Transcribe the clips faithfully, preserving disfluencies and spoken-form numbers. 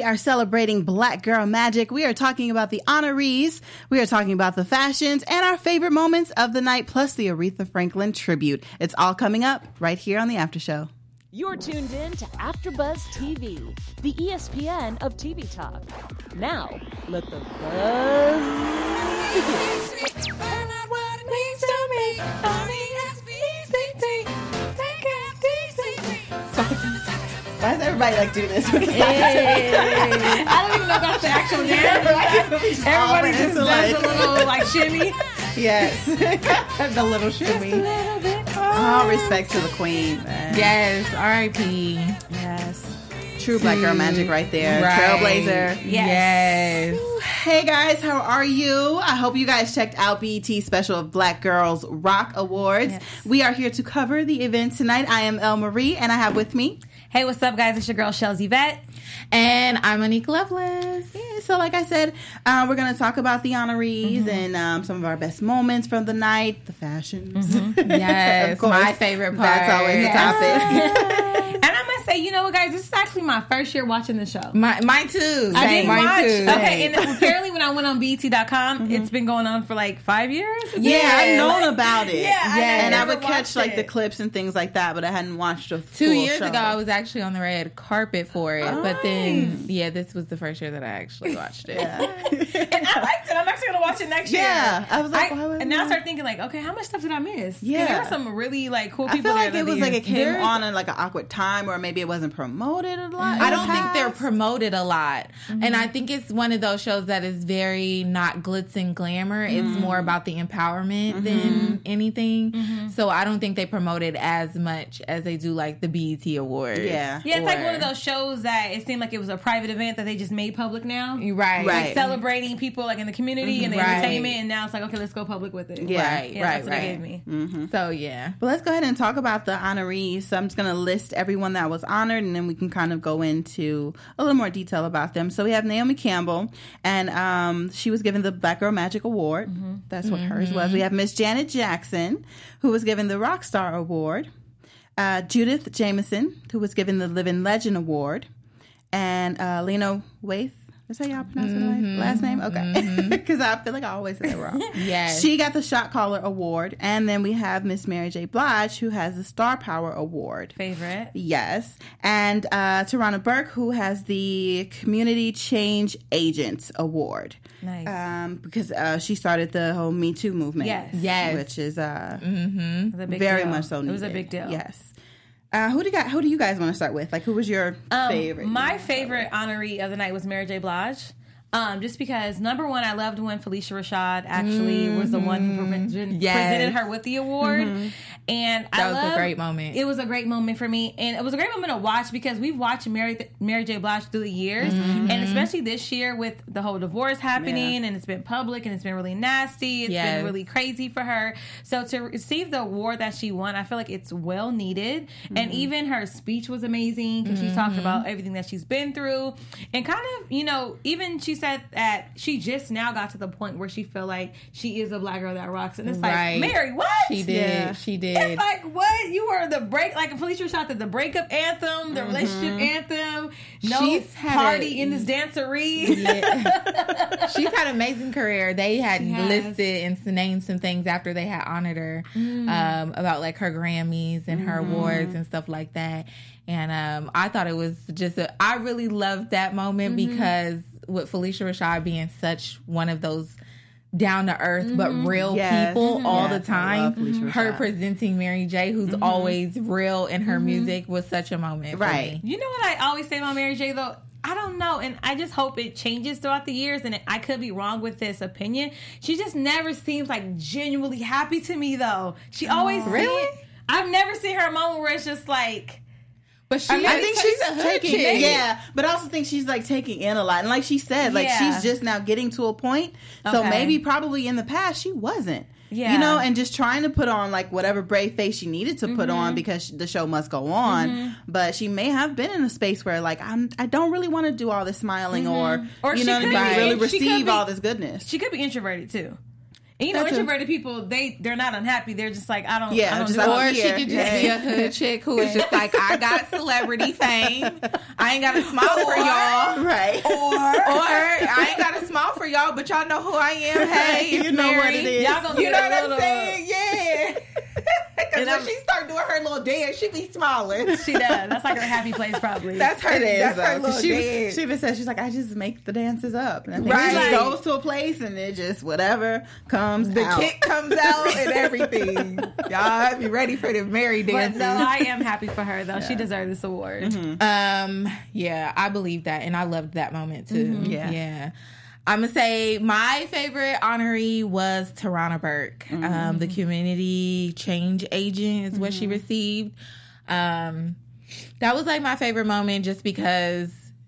We are celebrating Black Girl Magic. We are talking about the honorees. We are talking about the fashions and our favorite moments of the night, plus the Aretha Franklin tribute. It's all coming up right here on the After Show. You're tuned in to AfterBuzz T V, the E S P N of T V talk. Now, let the buzz begin. Why does everybody like do this? With the hey. I don't even know if that's the actual dance. Yeah, Everybody just does like... a little like shimmy. Yes. The little shimmy. Just a little bit. All respect to the queen, man. Yes. R I P Yes. True Black Girl Magic right there. Right. Trailblazer. Yes. yes. Hey guys, how are you? I hope you guys checked out B E T's special of Black Girls Rock Awards. Yes. We are here to cover the event tonight. I am Elle Marie, and I have with me... Hey, what's up, guys? It's your girl, Shells Yvette. And I'm Monique Lovelace. Yeah, so like I said, uh, we're going to talk about the honorees mm-hmm. and um, some of our best moments from the night, the fashions. Mm-hmm. Yes, of course, my favorite part. That's always yes. the topic. And I'm going to say, you know what, guys? This is actually my first year watching the show. My, mine too. Same. I didn't mine watch. Too. Okay, and apparently when I went on B E T dot com, mm-hmm. it's been going on for like five years. Yeah, yeah. I've known about it. Yeah, yeah. I and I would catch it. like the clips and things like that, but I hadn't watched a full Two years show. ago, I was actually on the red carpet for it, oh, but then nice. yeah, this was the first year that I actually watched it. Yeah. And I liked it. I'm actually gonna watch it next year. Yeah, I was like, I, why was and now I that? start thinking like, okay, how much stuff did I miss? Yeah, there were some really like cool people. I feel like there it was years. like it came There's, on in like an awkward time, or maybe it wasn't promoted a lot. I don't think they're promoted a lot, mm-hmm. and I think it's one of those shows that is very not glitz and glamour. Mm-hmm. It's more about the empowerment mm-hmm. than anything. Mm-hmm. So I don't think they promote it as much as they do like the B E T Awards. Yeah, yeah, it's or, like one of those shows that it seemed like it was a private event that they just made public now. Right, right, like celebrating people like in the community mm-hmm. and the right. entertainment, and now it's like, okay, let's go public with it. Yeah, right, yeah, right, that's what right. they gave me. Mm-hmm. So yeah, but let's go ahead and talk about the honorees. So I'm just going to list everyone that was honored, and then we can kind of go into a little more detail about them. So we have Naomi Campbell, and um, she was given the Black Girl Magic Award. Mm-hmm. That's what mm-hmm. hers was. We have Miss Janet Jackson, who was given the Rockstar Award. Uh, Judith Jameson, who was given the Living Legend Award. And uh, Lena Waithe. That's how y'all pronounce mm-hmm. her last name? Okay. Because mm-hmm. I feel like I always say it wrong. Yes. She got the Shot Caller Award. And then we have Miss Mary J. Blige, who has the Star Power Award. Favorite. Yes. And uh, Tarana Burke, who has the Community Change Agents Award. Nice. Um, because uh, she started the whole Me Too movement. Yes. Yes. Which is uh, mm-hmm. a big very deal. much so needed. It was a big deal. Yes. Uh, who do you got? Who do you guys want to start with? Like, who was your um, favorite? My favorite honoree of the night was Mary J. Blige. Um, just because, number one, I loved when Felicia Rashad actually mm-hmm. was the one who pre- yes. presented her with the award. Mm-hmm. And that I was loved, a great moment. It was a great moment for me. And it was a great moment to watch because we've watched Mary Mary J. Blige through the years. Mm-hmm. And especially this year with the whole divorce happening, yeah. and it's been public and it's been really nasty. It's yes. been really crazy for her. So to receive the award that she won, I feel like it's well needed. Mm-hmm. And even her speech was amazing because mm-hmm. she talked about everything that she's been through. And kind of, you know, even she said that she just now got to the point where she feel like she is a Black girl that rocks. And it's right. like, Mary, what? She did. Yeah. She did. It's like, what? You were the break, like Felicia Rashad did the breakup anthem, the mm-hmm. relationship anthem. No She's party a, in this dancery. Yeah. She's had an amazing career. They had listed and named some things after they had honored her mm. um, about like her Grammys and her mm-hmm. awards and stuff like that. And um, I thought it was just, a, I really loved that moment mm-hmm. because with Felicia Rashad being such one of those down to earth mm-hmm. but real yes. people mm-hmm. all yes, the time. Mm-hmm. Her presenting Mary J, who's mm-hmm. always real in her mm-hmm. music, was such a moment. Right. For me. You know what I always say about Mary J though? I don't know, and I just hope it changes throughout the years, and I could be wrong with this opinion. She just never seems like genuinely happy to me though. She always oh, really? Seems, I've never seen her a moment where it's just like. But she, I, mean, I think she's a hood taking, chick. yeah. But I also think she's like taking in a lot, and like she said, like yeah. she's just now getting to a point. So okay. maybe, probably in the past, she wasn't. Yeah. You know, and just trying to put on like whatever brave face she needed to put mm-hmm. on because the show must go on. Mm-hmm. But she may have been in a space where like I'm, I don't really want to do all this smiling mm-hmm. or, or you know, what I mean, be, really she receive be, all this goodness. She could be introverted too. And you know, That's a- introverted people, they they're not unhappy. They're just like, I don't. Yeah, I don't just do like, it. Or she here. could just be a hood chick who is just like, I got celebrity fame. I ain't got to smile for y'all. Right. Or, or I ain't got to smile for y'all, but y'all know who I am. Hey, it's You know what Mary. it is. Y'all gonna You get know a what I'm little- saying? Yeah. Because And when I'm- she start doing her little dance, she be smiling. She does. That's like her happy place, probably. That's her. It is. That's her though, 'cause little she, dance. she even said, she's like, I just make the dances up. And I think Right. she just goes to a place and it just, whatever comes The out. kick comes out and everything. Y'all be ready for the Mary but dances. no, I am happy for her though. She deserves this award. Um, yeah, I believe that, and I loved that moment too. Yeah. yeah. I'm gonna say my favorite honoree was Tarana Burke, um, the community change agent is what she received. Um, that was like my favorite moment, just because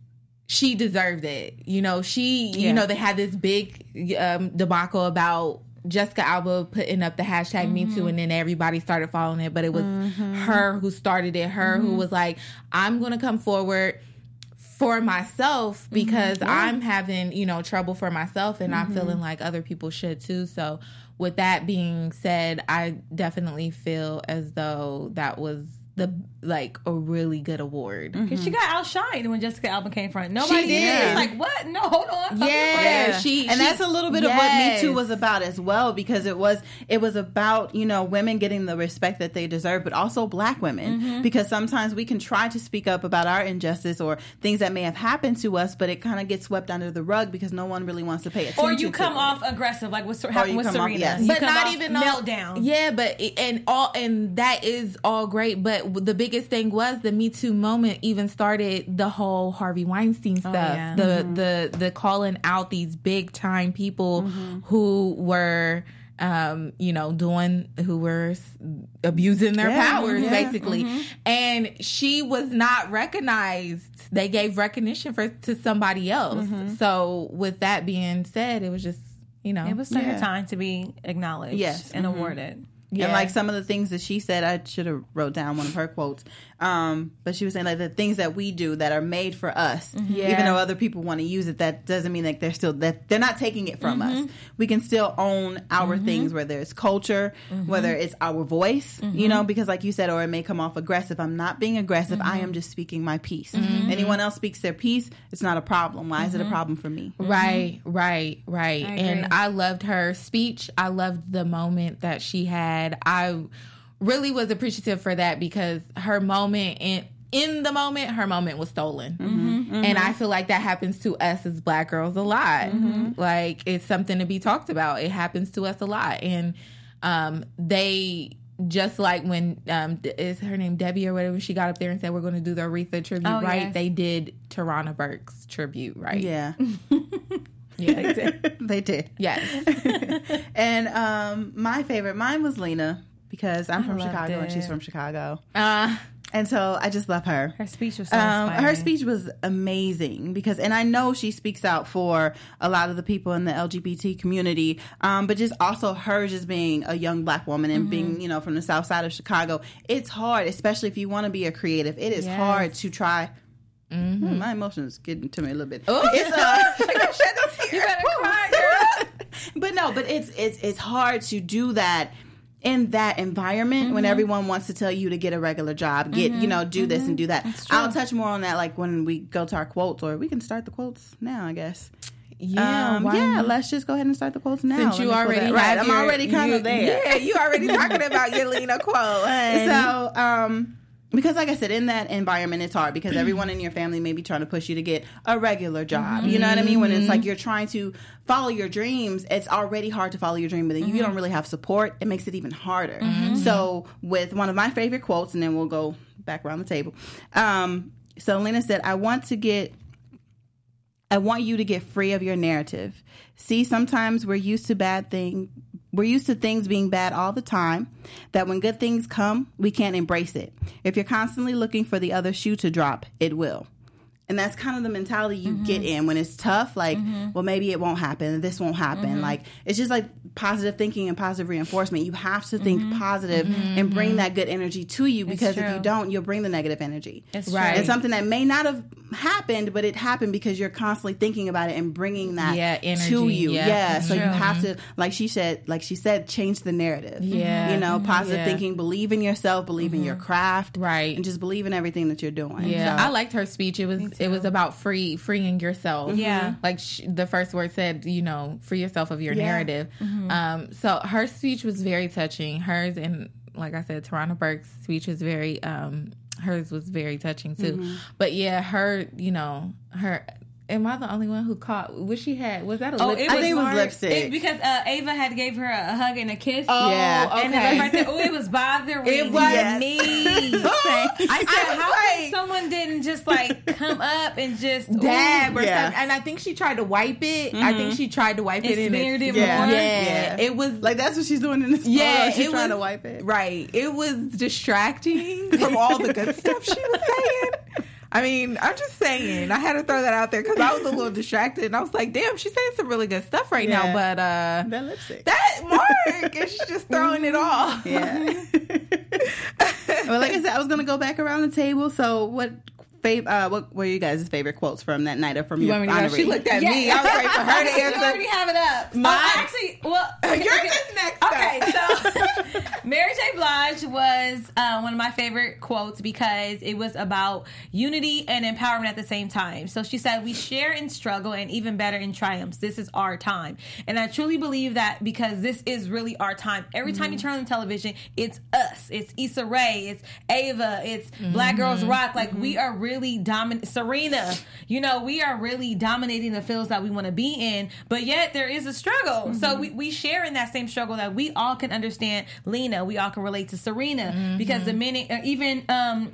she deserved it. You know, she, Yeah. you know, they had this big um, debacle about Jessica Alba putting up the hashtag Me Too, and then everybody started following it. But it was her who started it. Her who was like, I'm going to come forward for myself because I'm having, you know, trouble for myself, and I'm feeling like other people should too. So with that being said, I definitely feel as though that was the like a really good award. Because she got outshined when Jessica Alba came front. Nobody She did. did. It was like, what? No, hold on. Fuck Yeah, you. she and she- that's a little bit of what Me Too was about as well, because it was it was about, you know, women getting the respect that they deserve, but also Black women, because sometimes we can try to speak up about our injustice or things that may have happened to us, but it kind of gets swept under the rug because no one really wants to pay attention. Or you to come it. off aggressive, like what happened you with come off- Serena. yes. You but come not off even all- meltdown. Yeah, but it- and all and that is all great. But the biggest thing was the Me Too moment even started the whole Harvey Weinstein stuff. yeah. The the the calling out these big time people who were. Um, you know, doing who were s- abusing their Yeah, powers, yeah. basically, and she was not recognized. They gave recognition for to somebody else. So, with that being said, it was just you know, It was her Yeah. time to be acknowledged Yes. and Mhm. awarded. yeah. And like some of the things that she said, I should have wrote down one of her quotes. Um, but she was saying like the things that we do that are made for us, Yeah. even though other people want to use it, that doesn't mean that they're still that they're not taking it from us. We can still own our things, whether it's culture, whether it's our voice, you know, because like you said, or it may come off aggressive. I'm not being aggressive. I am just speaking my piece. Anyone else speaks their piece, it's not a problem. Why is it a problem for me? Right, right, right. I and agree. I loved her speech. I loved the moment that she had. I really was appreciative for that because her moment in in the moment, her moment was stolen. And I feel like that happens to us as Black girls a lot. Like it's something to be talked about. It happens to us a lot. And um, they just like when um, is her name Debbie or whatever, she got up there and said we're going to do the Aretha tribute, Oh, right? yes. They did Tarana Burke's tribute, right? Yeah, Yeah, they did. they did. Yes. And um, my favorite, mine was Lena, because I'm from loved Chicago and she's it. from Chicago. Uh, And so I just love her. Her speech was so Um, inspiring. her speech was amazing because, and I know she speaks out for a lot of the people in the L G B T community, um, but just also her just being a young Black woman and being, you know, from the South Side of Chicago. It's hard, especially if you want to be a creative. It is Yes. hard to try. Hmm, my emotions getting to me a little bit. Oh. It's uh, You better cry, girl. but no, but it's it's it's hard to do that in that environment when everyone wants to tell you to get a regular job, get you know, do this and do that. I'll touch more on that like when we go to our quotes, or we can start the quotes now, I guess. yeah, um, why yeah. not? Let's just go ahead and start the quotes now. Since Let you me pull already that- have right, I'm your- already kind you- of there. Yeah, you already talking about your Lena quote. honey. So, um, because like I said, in that environment, it's hard because everyone in your family may be trying to push you to get a regular job. You know what I mean? When it's like you're trying to follow your dreams, it's already hard to follow your dream, but then you don't really have support. It makes it even harder. So, with one of my favorite quotes, and then we'll go back around the table. Um, so, Lena said, I want to get I want you to get free of your narrative. See, sometimes we're used to bad thing. We're used to things being bad all the time, that when good things come, we can't embrace it. If you're constantly looking for the other shoe to drop, it will. And that's kind of the mentality you mm-hmm. get in when it's tough. Like, mm-hmm. well, maybe it won't happen. This won't happen. Mm-hmm. Like, it's just like positive thinking and positive reinforcement. You have to think mm-hmm. positive mm-hmm. and bring that good energy to you, because if you don't, you'll bring the negative energy. It's right. True. It's something that may not have happened, but it happened because you're constantly thinking about it and bringing that yeah, energy, to you. Yeah. yeah. It's So true. you have to, like she said, like she said, change the narrative. Yeah. You know, positive yeah. thinking, believe in yourself, believe mm-hmm. in your craft. Right. And just believe in everything that you're doing. Yeah. So. I liked her speech. It was it was about free freeing yourself. Yeah. Like sh- the first word said, you know, free yourself of your yeah. narrative. Mm-hmm. Um, so her speech was very touching. Hers and, like I said, Tarana Burke's speech was very, um, hers was very touching too. Mm-hmm. But yeah, her, you know, her... Am I the only one who caught what she had? Was that a oh, lip- it I was, think it was lipstick. It, because uh, Ava had gave her a, a hug and a kiss. Oh, yeah. okay. And then right there, oh, it was bothering It was yes. me. I said, I how like, come someone didn't just like come up and just dab ooh, or yeah. something? And I think she tried to wipe it. Mm-hmm. I think she tried to wipe it, It and smeared it yeah. more. Yeah. Yeah. It was Like, that's what she's doing in this Yeah, photo. She's it trying was- to wipe it. right. It was distracting from all the good stuff she was saying. I mean, I'm just saying. I had to throw that out there because I was a little distracted, and I was like, "Damn, she's saying some really good stuff right Yeah. now." But uh, That lipstick. that Mark is just throwing it off. Yeah. Well, like I said, I was gonna go back around the table. So, what, fav- uh, what were you guys' favorite quotes from that night or from You your want me to go? honoree? She looked at Yeah. me. I was ready for her to You answer. already have it up. Mine- Oh, actually, well, okay, Yours okay. is next. Okay, though. so Mary J. Blige was uh, one of my favorite quotes because it was about unity and empowerment at the same time. So she said, "We share in struggle and even better in triumphs. This is our time." And I truly believe that because this is really our time. Every time you turn on the television, it's us. It's Issa Rae. It's Ava. It's Black Girls Rock. Like, we are really dominant. Serena. You know, we are really dominating the fields that we want to be in, but yet there is a struggle. Mm-hmm. So we, we share in that same struggle that we all can understand Lena. We all can relate to Serena mm-hmm. because the minute, or even, um,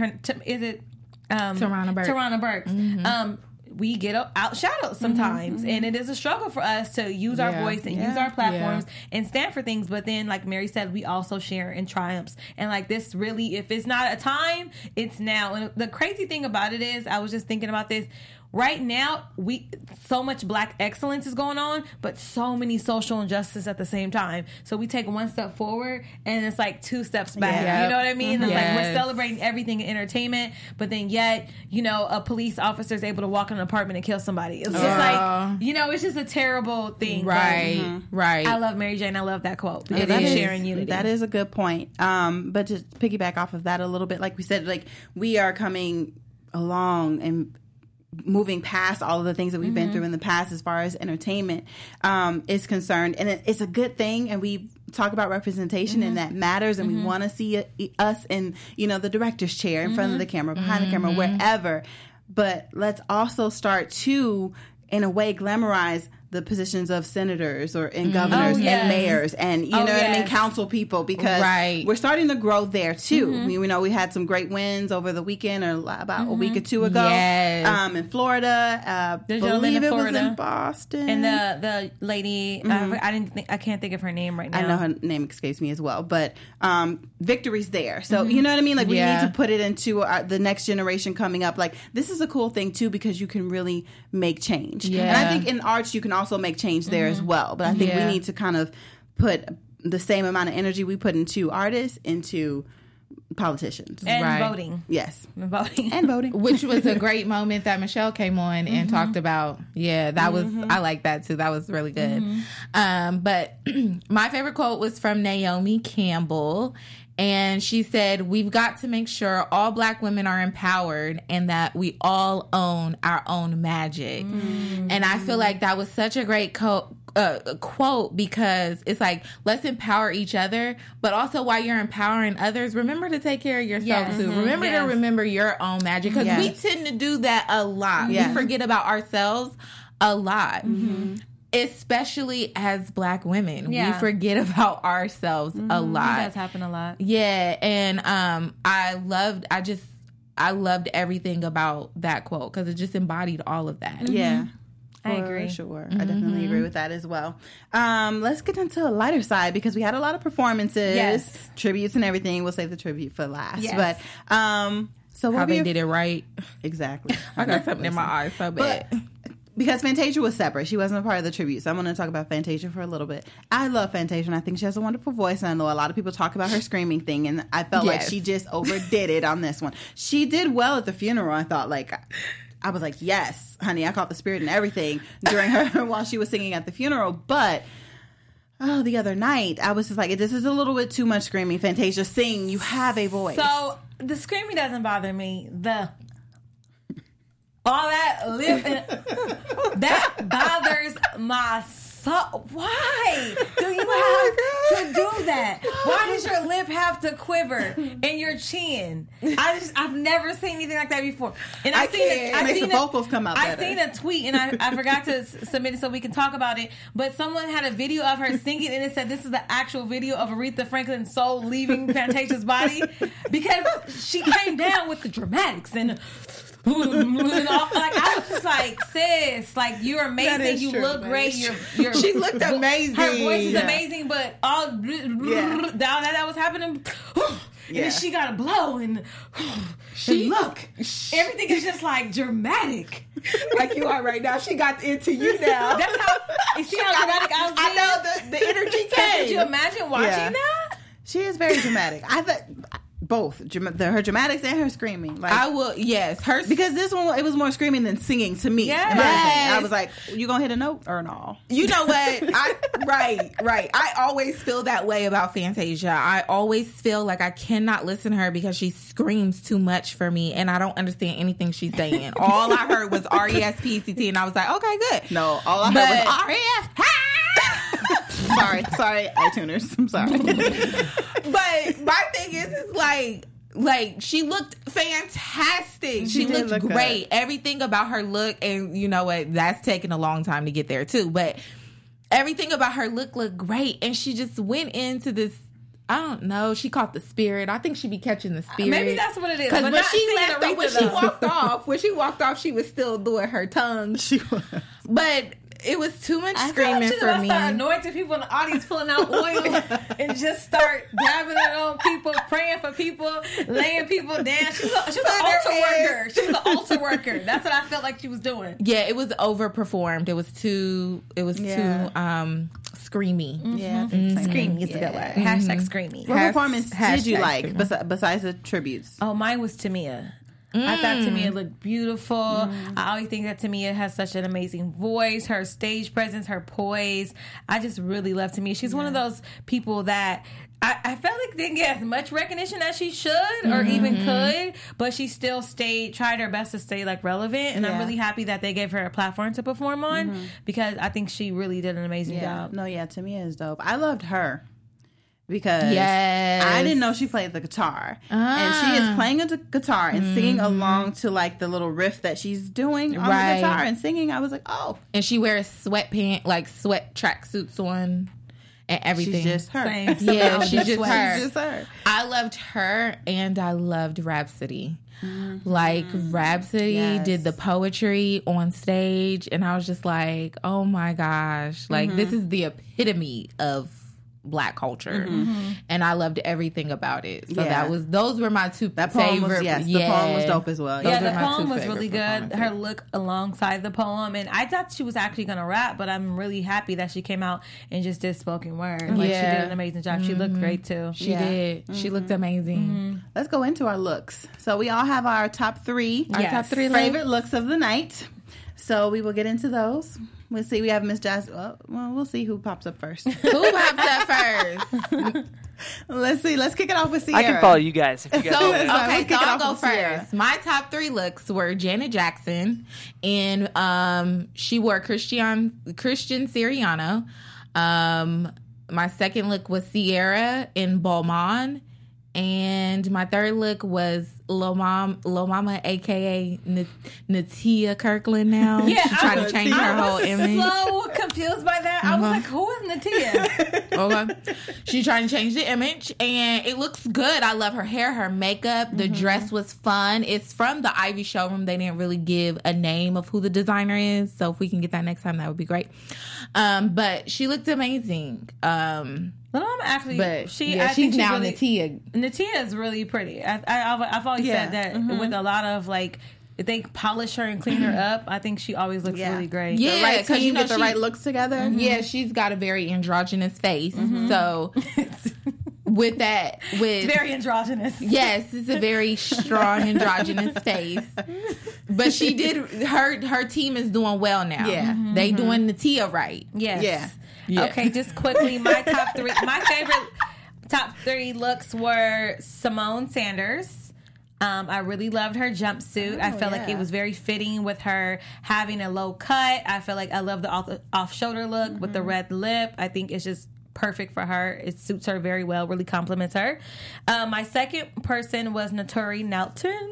is it um, Tarana Burke. Tarana Burke. Mm-hmm. Um, we get outshadowed sometimes, mm-hmm. and it is a struggle for us to use our yeah. voice and yeah. use our platforms yeah. and stand for things. But then, like Mary said, we also share in triumphs. And like this, really, if it's not a time, it's now. And the crazy thing about it is, I was just thinking about this. Right now, we so much Black excellence is going on, but so many social injustice at the same time. So we take one step forward, and it's like two steps back. Yeah. You know what I mean? It's Yes. like we're celebrating everything in entertainment, but then yet, you know, a police officer is able to walk in an apartment and kill somebody. It's just Uh, like, you know, it's just a terrible thing. But Right, mm-hmm. right. I love Mary Jane. I love that quote. Because It that's is. sharing unity. That is a good point. Um, but just piggyback off of that a little bit, like we said, like we are coming along and moving past all of the things that we've mm-hmm. been through in the past as far as entertainment um, is concerned. And it, it's a good thing. And we talk about representation mm-hmm. and that matters. And mm-hmm. we want to see it, us in, you know, the director's chair, in mm-hmm. front of the camera, behind mm-hmm. the camera, wherever. But let's also start to, in a way, glamorize the positions of senators or and governors oh, yes. and mayors and you oh, know yes. what I mean, council people, because right. we're starting to grow there too. Mm-hmm. We, we know we had some great wins over the weekend or about mm-hmm. a week or two ago. Yes. Um, in Florida, uh, The believe in it Florida. was in Boston, And the the lady, Mm-hmm. uh, I didn't think, I can't think of her name right now. I know her name escapes me as well, but um, victory's there. So you know what I mean. Like we Yeah. need to put it into our, the next generation coming up. Like this is a cool thing too because you can really make change. Yeah. And I think in arts you can also make change there as well. But I think Yeah. we need to kind of put the same amount of energy we put into artists into politicians. and Right. voting. Yes, And voting. and voting. Which was a great moment that Michelle came on and Mm-hmm. talked about. Yeah, that was, I like that too. That was really good. Mm-hmm. Um, but my favorite quote was from Naomi Campbell. And she said, "We've got to make sure all Black women are empowered and that we all own our own magic." Mm-hmm. And I feel like that was such a great co- uh, quote because it's like, let's empower each other, but also while you're empowering others, remember to take care of yourself Yes. too. Mm-hmm. Remember Yes. to remember your own magic because Yes. we tend to do that a lot. Yeah. We forget about ourselves a lot. Mm-hmm. Especially as Black women, Yeah. we forget about ourselves a lot. It does happen a lot. Yeah, and um, I loved. I just, I loved everything about that quote because it just embodied all of that. Yeah. I For agree. Sure. I definitely agree with that as well. Um, let's get into a lighter side because we had a lot of performances, Yes. tributes and everything. We'll save the tribute for last. Yes. But um, So how what they your, did it right. exactly. I got something in my eye so bad. But because Fantasia was separate, she wasn't a part of the tribute. So I'm going to talk about Fantasia for a little bit. I love Fantasia, and I think she has a wonderful voice. And I know a lot of people talk about her screaming thing, and I felt Yes. like she just overdid it on this one. She did well at the funeral. I thought, like, I was like, yes, honey, I caught the spirit and everything during her while she was singing at the funeral. But oh, the other night, I was just like, this is a little bit too much screaming. Fantasia, sing. You have a voice. So the screaming doesn't bother me. The all that lip and, that bothers my soul. Why do you have to do that? Why does your lip have to quiver and your chin? I just I've never seen anything like that before. And I I've seen can't. a, It I've makes seen the a- vocals come out I've better. seen a tweet and I, I forgot to s- submit it so we can talk about it. But someone had a video of her singing and it said this is the actual video of Aretha Franklin's soul leaving Fantasia's body because she came down with the dramatics and. Like I was just like, sis, like you're amazing. is You true, look that great. is You're, you're She looked amazing. Her voice is Yeah. amazing, but all Yeah. that that was happening, and Yeah. then she got a blow, and she and look, everything is just like dramatic. Like you are right now. She got into you now. That's how. You see how dramatic I was. I being? know the, the energy So came. could you imagine watching Yeah. that? she is very dramatic. I thought both dram- the, her dramatics and her screaming. Like, I will. Yes, her. because this one, it was more screaming than singing to me. Yes. in my opinion. Yes. I was like, you gonna hit a note or no? You know what? I right, right. I always feel that way about Fantasia. I always feel like I cannot listen to her because she screams too much for me, and I don't understand anything she's saying. All I heard was R E S P C T, and I was like, okay, good. No, all I But- heard was R E F. sorry, sorry, iTuners. I'm sorry. But my thing is, is like, like she looked fantastic. She, She did looked look great. good. Everything about her look, and you know what? That's taken a long time to get there too. But everything about her look looked great, and she just went into this. I don't know. She caught the spirit. I think she be catching the spirit. Maybe that's what it is. Because But when not she singing left, Aretha, when she though. walked off, when she walked off, she was still doing her tongue. she was. But it was too much I screaming feel like for she me. start anointing people in the audience, pulling out oil, and just start dabbing it on people, praying for people, laying people down. She was, a, she was an Put altar her head. worker. She was an altar worker. That's what I felt like she was doing. Yeah, it was overperformed. It was too. It was Yeah. too um screamy. Yeah, I think so. Screaming is a good word. Hashtag screamy. What Has- performance did hashtag you like screaming. besi- besides the tributes? Oh, mine was Tamia. I thought Tamia looked beautiful. I always think that Tamia has such an amazing voice, her stage presence, her poise. I just really love Tamia. She's one of those people that I, I felt like didn't get as much recognition as she should or even could, but she still stayed, tried her best to stay like relevant. And I'm Yeah. really happy that they gave her a platform to perform on because I think she really did an amazing Yeah, job. no, yeah, Tamia is dope. I loved her because Yes. I didn't know she played the guitar, and she is playing a d- guitar and singing along to like the little riff that she's doing on Right. the guitar and singing. I was like, oh, And she wears sweatpants, like sweat tracksuits on, and everything. she's just her. Same. Yeah, she's That's just what- her. She's just her. I loved her, and I loved Rhapsody. Like Rhapsody Yes. did the poetry on stage, and I was just like, "Oh my gosh! Like this is the epitome of Black culture," and I loved everything about it. So Yeah. that was those were my two That poem favorite. was yes, the yeah. poem was dope as well. Those Yeah, are the my poem two was favorite really good. performances. Her look alongside the poem, and I thought she was actually gonna rap, but I'm really happy that she came out and just did spoken word. Like she Yeah. did an amazing job. She looked great too. She Yeah. did. She looked amazing. Let's go into our looks. So we all have our top three, Our Yes. top three favorite looks of the night. So we will get into those. We'll see. We have Miss Jasmine. Well, well, we'll see who pops up first. Who popped up first? Let's see. Let's kick it off with Sierra. I can follow you guys if you guys. So That's fine. We'll okay, kick so it I'll off go with Sierra. first. My top three looks were Janet Jackson, and um, she wore Christian Christian Siriano. Um, my second look was Sierra in Balmain, and my third look was Lil Mom, Lil Mama, aka N- Natia Kirkland. Now Yeah, she's I trying to was- change her I whole was image. so confused by that. I was like, "Who is Natia?" Okay. She's trying to change the image, and it looks good. I love her hair, her makeup. The dress was fun. It's from the Ivy showroom. They didn't really give a name of who the designer is, so if we can get that next time, that would be great. Um, but she looked amazing. Um, Little Mama actually, But she, yeah, I she's think she's now really, Natia. Natia is really pretty. I, I, I've, I've always Yeah. said that Mm-hmm. with a lot of like, if they polish her and clean her up, I think she always looks Yeah. really great. Yeah, the right 'cause, team, you know, get the she- right looks together. Yeah, she's got a very androgynous face. So with that, with It's very androgynous. yes, it's a very strong androgynous face. But she did her her team is doing well now. Yeah. Mhm. They doing Natia right. Yes. Yeah. Yeah. Okay, just quickly, my top three, my favorite top three looks were Simone Sanders. Um, I really loved her jumpsuit. I Oh, felt like yeah. it was very fitting with her having a low cut. I feel like I love the off, off shoulder look with the red lip. I think it's just perfect for her. It suits her very well, really compliments her. Um, my second person was Naturi Nelton.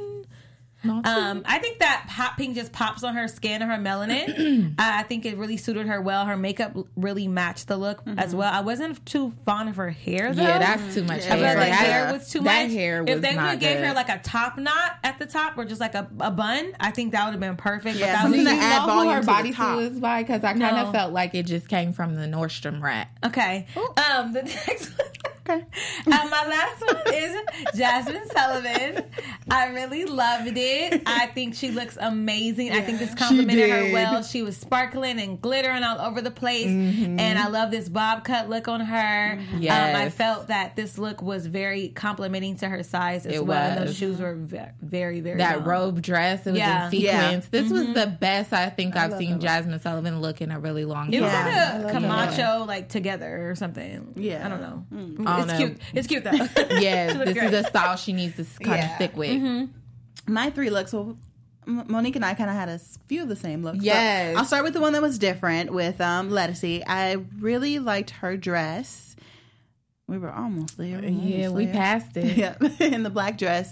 Um, I think that hot pink just pops on her skin and her melanin. I think it really suited her well. Her makeup really matched the look as well. I wasn't too fond of her hair though. Yeah, that's too much Yeah. I hair. feel like Yeah. the That- hair was too that much. hair if was they would not have gave good. her like a top knot at the top or just like a, a bun, I think that would have been perfect. Yeah, but that something was Do to you add know who volume her to the bodysuit top. is by? Because I kind No. of felt like it just came from the Nordstrom rack. okay. Um, the next one. Okay. Um, my last one is Jasmine Sullivan. I really loved it. I think she looks amazing. I think this complimented her did. well. She was sparkling and glittering all over the place. And I love this bob cut look on her. Um, I Yes. felt that this look was very complimenting to her size as It well. And was. those shoes were ve- very, very That long. robe dress, it was Yeah. in sequins. Yeah. This was the best I think I've love seen that Jasmine Sullivan look in a really long It time. was Yeah, I like a love Camacho, like together or something. Yeah. I don't know. I It's don't know. cute. It's cute though. Yeah, She looked this great. is a style she needs to kind of Yeah. stick with. My three looks. Well, M- Monique and I kind of had a s- few of the same looks. but Yes. I'll start with the one that was different with um, Lettucey. I really liked her dress. We were almost there. We were Yeah, almost we there. passed it Yeah, in the black dress,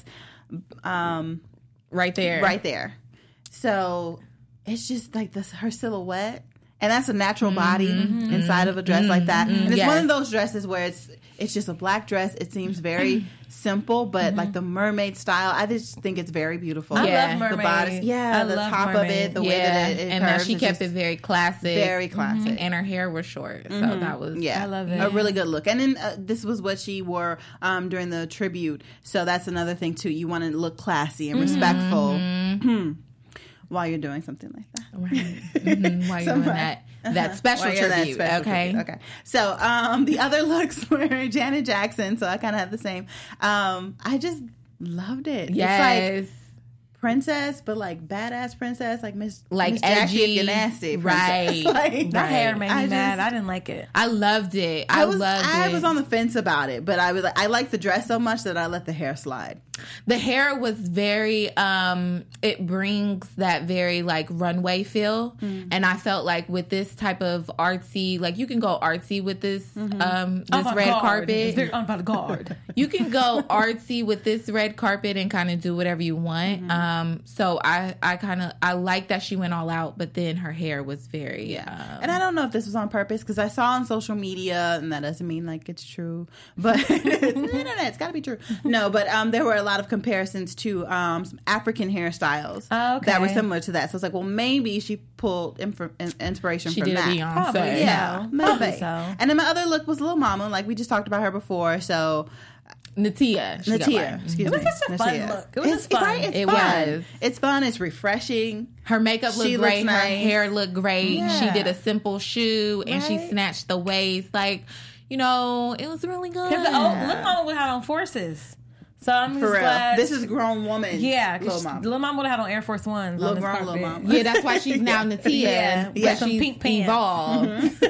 um, right there. right there. So it's just like this her silhouette, and that's a natural body inside of a dress like that. And it's one Yes. of those dresses where it's it's just a black dress. It seems very simple, but like the mermaid style, I just think it's very beautiful. I Yeah. love The mermaids. bodice, yeah, I the love top of mermaids. it, the way Yeah, that it, it and then curves she is kept just it very classic, very classic. and her hair was short, so that was Yeah, I love it. A really good look. And then uh, this was what she wore um, during the tribute. So that's another thing too. You want to look classy and respectful while you're doing something like that. right. Mhm, while you're doing that that special While you're that tribute. special Okay, tribute. Okay. So um, the other looks were Janet Jackson. So I kind of have the same. Um, I just loved it. It's yes. like princess, but like badass princess, like Miss Like Miss Jackie if edgy. you're nasty, Right. princess. Like, That hair made me I just- mad. I didn't like it. I loved it. I, I was loved I it. was on the fence about it, but I was I liked the dress so much that I let the hair slide. The hair was very um it brings that very like runway feel, Mm. and I felt like with this type of artsy, like you can go artsy with this Mm-hmm. um this red Avant-garde. carpet. It's very avant-garde. You can go artsy with this red carpet and kind of do whatever you want. Mm-hmm. Um, so I, I kind of, I like that she went all out, but then her hair was very, Yeah, um, and I don't know if this was on purpose because I saw on social media, and that doesn't mean like it's true, but it's the internet. It's got to be true. No, but um, there were a lot of comparisons to um some African hairstyles Oh, okay. that were similar to that. So it's like, well, maybe she pulled inf- in- inspiration she from did a that. Beyonce. Probably, Yeah, So, maybe. probably so. And then my other look was Lil Mama, like we just talked about her before. So Natia. she got Natia, like- excuse It was me, such a fun Natia. look. It was it's, just fun. Right, it's It fun. was. It's fun. It's refreshing. Her makeup looked She great. looks Her nice. hair looked great. She Yeah. did a simple shoe and she Right. snatched the waist. Like, you know, it was really good. Because the old Lil Mama would have on forces. So I'm For just real. glad. This is a grown woman. yeah, Lil because Mama. Lil Mama would have had on Air Force Ones. Lil on this grown carpet. Lil Mama. Yeah, that's why she's now Natia. Yeah, but with some she's pink pants. evolved.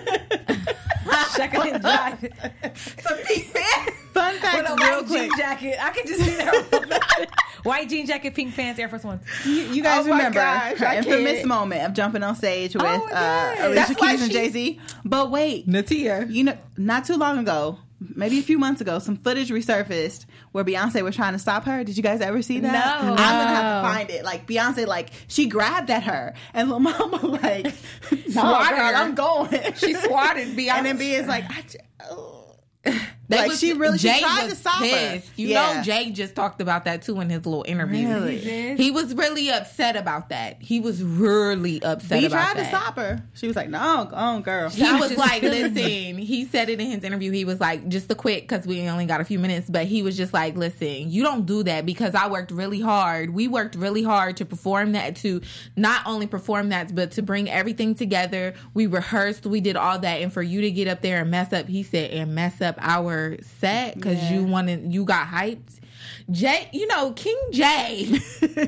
Checking his jacket. Some pink pants. Fun fact, With a real white quick. jean jacket. I can just see that. White jean jacket, pink pants, Air Force Ones. You, you guys Oh my remember gosh, her I infamous can't. moment of jumping on stage with Oh, uh, yes. Alicia That's why Keys and she- Jay Z. But wait, Natia. you know, not too long ago, maybe a few months ago, some footage resurfaced where Beyonce was trying to stop her. Did you guys ever see that? No. I'm gonna have No. to find it. Like Beyonce, like she grabbed at her, and Lil Mama like, no, Swatted girl, her. I'm going. She swatted Beyonce. and then B is like, I j- oh. They Like, was- she really she Jay tried was to stop her. pissed. You Yeah. know, Jay just talked about that too in his little interview. Really? He did? He was really upset about that. He was really upset He about tried that. to stop her. She was like, "No, go on, girl." He I was was just like, feeling listen, he said it in his interview. He was like, just to quick, because we only got a few minutes, but he was just like, listen, you don't do that because I worked really hard. We worked really hard to perform that, to not only perform that, but to bring everything together. We rehearsed, we did all that. And for you to get up there and mess up, he said, and mess up our set because Yeah. you wanted, you got hyped. Jay, you know, King Jay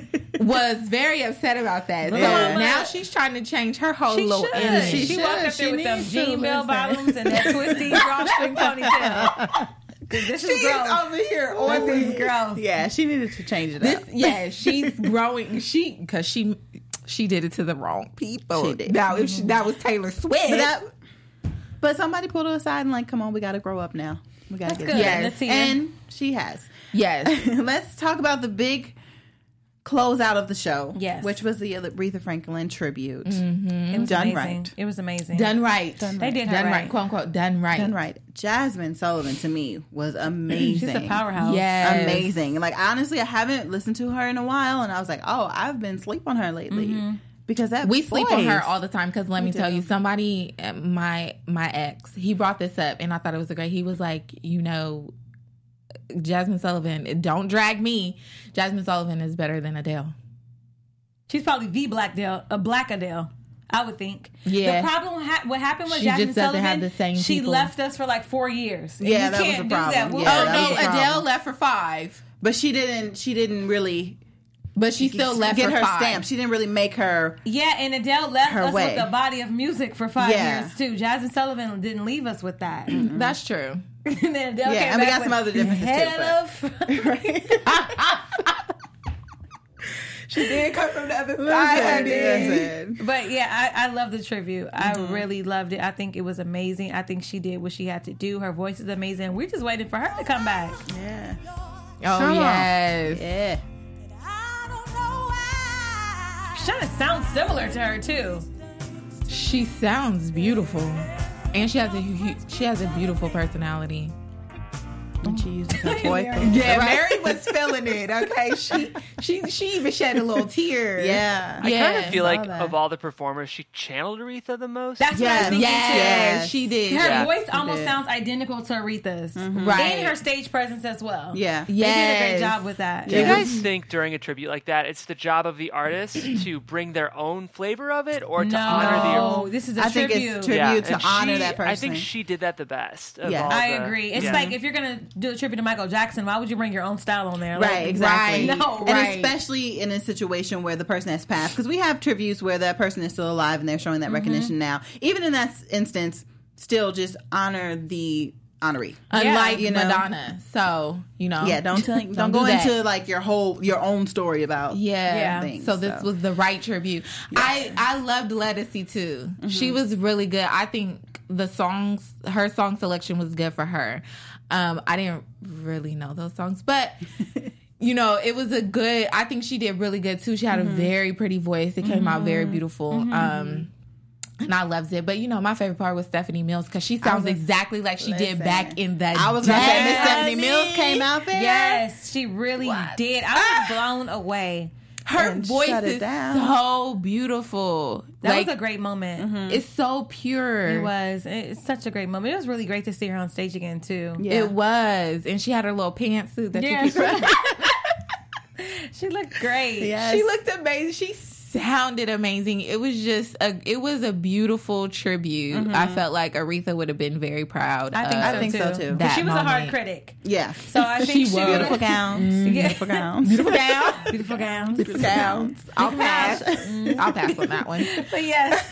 was very upset about that. So Yeah. now she's trying to change her whole She little should. image. She, She walked should. up there She with them needs to jean bell listen. bottoms and that twisty drawstring ponytail. 'Cause this is She's gross. over here on This is the gross. Yeah, she needed to change it This, up. yeah, she's growing. She because she she did it to the wrong people. She did. Now if she, that was Taylor Swift, But, that, but somebody pulled her aside and like, come on, we got to grow up now. We got to That's get good. it. Yes. Let's see. And she has. yes, Let's talk about the big closeout of the show. Yes. Which was the Aretha Franklin tribute. It was Done amazing. right. It was amazing. done right. Done They did her done right. right. quote unquote, done right. Done right. Jasmine Sullivan to me was amazing. She's a powerhouse. Yes. Amazing. Like, honestly, I haven't listened to her in a while, and I was like, oh, I've been asleep on her lately. Because that We sleep on voice- her all the time because let me do. tell you, somebody, uh, my my ex, he brought this up and I thought it was a great. He was like, you know, Jasmine Sullivan, don't drag me. Jasmine Sullivan is better than Adele. She's probably the Black Adele, a Black Adele, I would think. Yeah. The problem, ha- what happened with She Jasmine just doesn't Sullivan, have the same she people. left us for like four years. And Yeah, you that was can't the do problem. that. We'll Yeah, Oh never that was no, the get- problem. Adele left for five, But she didn't. She didn't really but she still left get for her five. stamp. She didn't really make her. Yeah, and Adele left Her us way. with a body of music for five Yeah. years too. Jasmine Sullivan didn't leave us with that. and That's true. then Adele Yeah, came and we back got some with other differences too, Head of. She did come from the other Listen, listen. But yeah, I, I love the tribute. I Mm-hmm. really loved it. I think it was amazing. I think she did what she had to do. Her voice is amazing. We're just waiting for her to come back. Yeah. Oh Come on. yes. Yeah. She's trying to sound similar to her too. She sounds beautiful, and she has a hu- she has a beautiful personality. And she uses her Look at voice. Mary. Yeah, Mary was feeling it. Okay, she she she even shed a little tear. Yeah. I Yeah. kind of feel saw like that. of all the performers, she channeled Aretha the most. That's what I Yes. was thinking Yes, too. Yes. she did. Her Yeah. voice almost did. sounds identical to Aretha's. Right. And her stage presence as well. Yeah. They did a great Yes. job with that. Do you Yeah. guys think during a tribute like that, it's the job of the artist to bring their own flavor of it, or to No, honor the? this is a I think tribute. it's tribute to and honor she- that person. I think she did that the best. Of Yeah. all I the- agree. It's yeah. like if you're gonna do a tribute to Michael Jackson, why would you bring your own style on there? Like, Right, exactly. Right. No, and right. especially in a situation where the person has passed, because we have tributes where that person is still alive and they're showing that recognition now. Even in that instance, still just honor the honoree. Unlike you know? Madonna, so you know. Yeah, don't tell, don't, Don't go do that. into like your whole your own story about. Yeah. Yeah. things, so this so. was the right tribute. I I loved Lettucey too. She was really good. I think the songs, her song selection was good for her. Um, I didn't really know those songs, but you know, it was a good. I think she did really good too. She had a very pretty voice. It came out very beautiful. Um, and I loved it. But you know, my favorite part was Stephanie Mills because she sounds was- exactly like she Listen, did back in that. I was gonna say Miss Yes. Stephanie Mills came out there. Yes, she really did. I was blown away. Her and voice shut it is down. so beautiful. That like, was a great moment. it's so pure. It was. It's such a great moment. It was really great to see her on stage again too. Yeah. It was, and she had her little pantsuit that Yeah. you keep. She looked great. Yes. She looked amazing. She sounded amazing. It was just a. It was a beautiful tribute. I felt like Aretha would have been very proud. I think, of so, think too. so, too. 'Cause That she was a hard moment. critic. Yeah. So I think She she, was. would- Beautiful gowns. Yeah. Beautiful gowns. Beautiful gown. Beautiful gowns. Beautiful gowns. I'll pass. I'll pass on that one. But yes,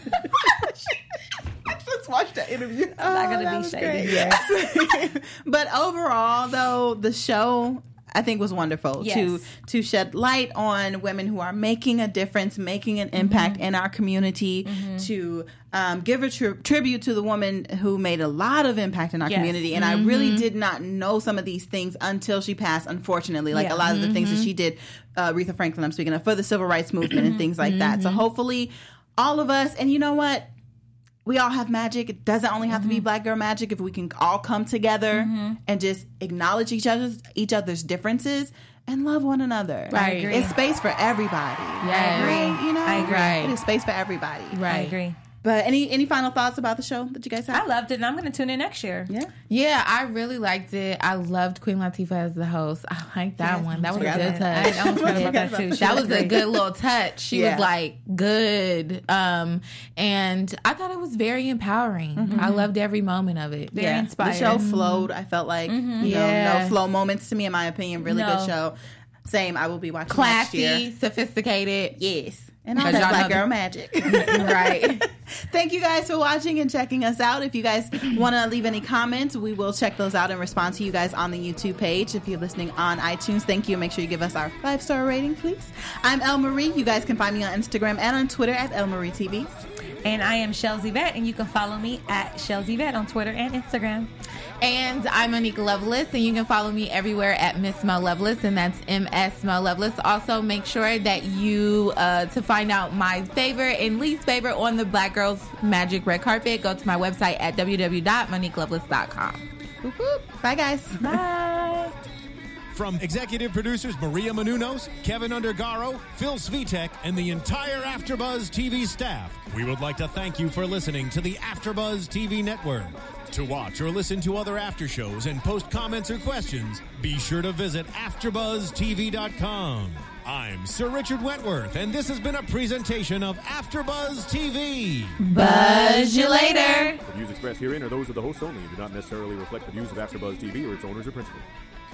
I just watched that interview. I'm not gonna that be was shady. great. Yes. But overall, though, the show I think was wonderful Yes. to to shed light on women who are making a difference, making an impact Mm-hmm. in our community, to um, give a tri- tribute to the woman who made a lot of impact in our Yes. community. And I really did not know some of these things until she passed, unfortunately. Like Yeah. a lot of the things that she did, uh, Aretha Franklin, I'm speaking of, for the civil rights movement and things like that. So hopefully all of us, and you know what? we all have magic. It doesn't only have mm-hmm. to be Black girl magic. If we can all come together mm-hmm. and just acknowledge each other's each other's differences and love one another. Right. It's space for everybody. Yeah. Right? You know? I agree. It is space for everybody. Right. I agree. But any any final thoughts about the show that you guys have? I loved it, and I'm going to tune in next year. Yeah. Yeah, I really liked it. I loved Queen Latifah as the host. I liked that yes, one. That was a good good touch. I almost forgot about that, too. She That was great. a good little touch. She yeah. was like good. Um, and I thought it was very empowering. Mm-hmm. I loved every moment of it. Very yeah. inspired. The show flowed. I felt like, mm-hmm. you yeah. know, no flow moments to me, in my opinion. Really no. good show. Same. I will be watching Classy, next year. Sophisticated. Yes. And all Because that y'all Black know girl the- magic. Right. Thank you guys for watching and checking us out. If you guys want to leave any comments, we will check those out and respond to you guys on the YouTube page. If you're listening on iTunes, thank you. Make sure you give us our five-star rating, please. I'm Elle Marie. You guys can find me on Instagram and on Twitter at Elle Marie T V. And I am Shells Yvette, and you can follow me at Shells Yvette on Twitter and Instagram. And I'm Monique Lovelace, and you can follow me everywhere at Miss Mo Lovelace, and that's M S Mo Lovelace. Also, make sure that you, uh, to find out my favorite and least favorite on the Black Girls Magic Red Carpet, go to my website at w w w dot monique lovelace dot com. Whoop, whoop. Bye, guys. Bye. From executive producers Maria Menounos, Kevin Undergaro, Phil Svitek, and the entire AfterBuzz T V staff, we would like to thank you for listening to the AfterBuzz T V network. To watch or listen to other after shows and post comments or questions, be sure to visit after buzz t v dot com. I'm Sir Richard Wentworth, and this has been a presentation of AfterBuzz T V. Buzz you later. The views expressed herein are those of the hosts only and do not necessarily reflect the views of AfterBuzz T V or its owners or principals.